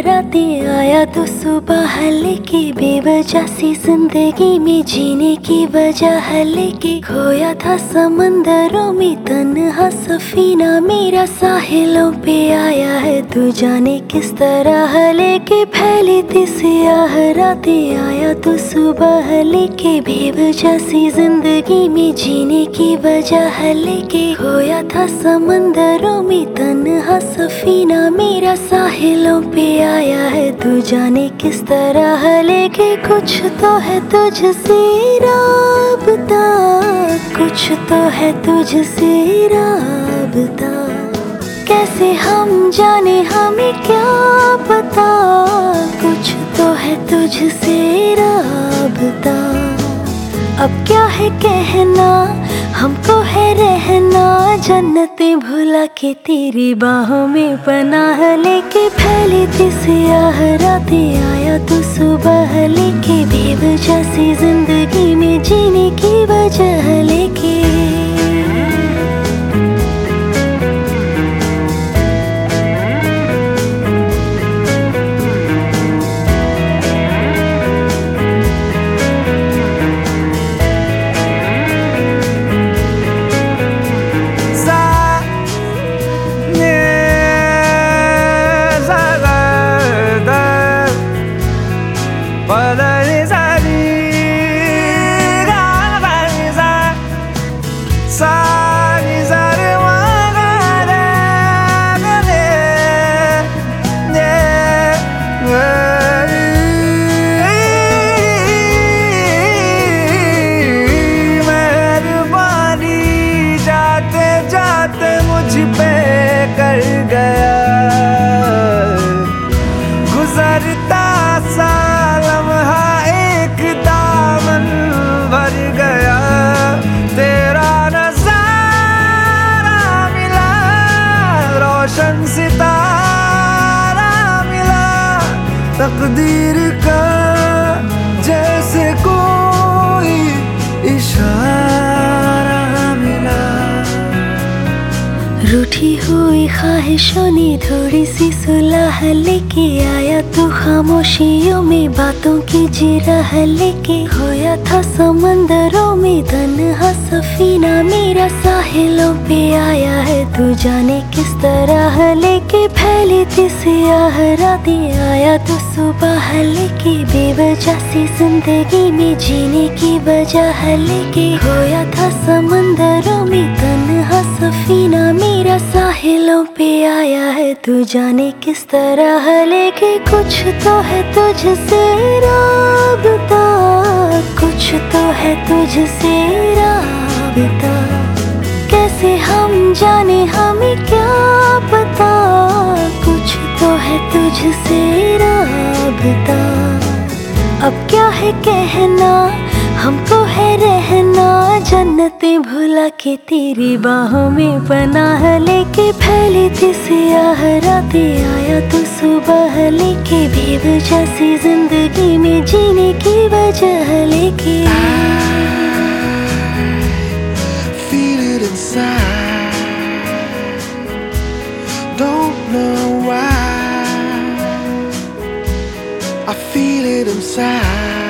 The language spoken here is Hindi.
रातें आया तो सुबह लेके बेवजह सी जिंदगी में जीने की वजह लेके खोया था समंदरों में तन्हा सफीना मेरा साहिलों पे आया है तू जाने किस तरह लेके फैली थी सियाह रातें आया तो सुबह लेके बेवजह सी जिंदगी में जीने की वजह लेके खोया था समंदरों में तन्हा सफीना मेरा साहिलों पे आया है तू जाने किस तरह लेके कुछ तो है तुझसे राबता कुछ तो है तुझसे राबता कैसे हम जाने हमें क्या पता कुछ तो है तुझसे राबता अब क्या है कहना हमको है रहना जन्नतें भुला के तेरी बाहों में पनाह लेके फैली थी सियाह रातें आया तो सुबह लेके बेवजह सी जिंदगी में जीने की वजह लेके गुजरता सा लम्हा एक दामन भर गया तेरा नजारा मिला रोशन सितारा मिला तकदीर का जैसे कोई इशारा मिला रूठी हुई ख्वाहिशों ने थोड़ी सी सुलह लेके आया तू खामोशियों में बातों की जिरह लेके खोया था समंदरों में तन्हा सफीना मेरा साहिलों पे आया है तू जाने किस तरह लेके फैली थी सियाह रातें आया तो सुबह लेके बेवजह सी जिंदगी में जीने की वजह लेके खोया था समंदरों में तन्हा सफीना मेरा साहिलों पे आया है तू जाने किस तरह लेके कुछ तो है तुझसे राबता कुछ तो है तुझसे राबता कैसे हम जाने हमें क्या पता कुछ तो है तुझसे राबता अब क्या है कहना हमको है रहना जन्नतें भुला के तेरी बाहों में पनाह लेके फैली थी सियाह रातें आया तो सुबह लेके बेवजह सी जिंदगी में जीने की वजह लेके Feel it inside, don't know why. I feel it inside.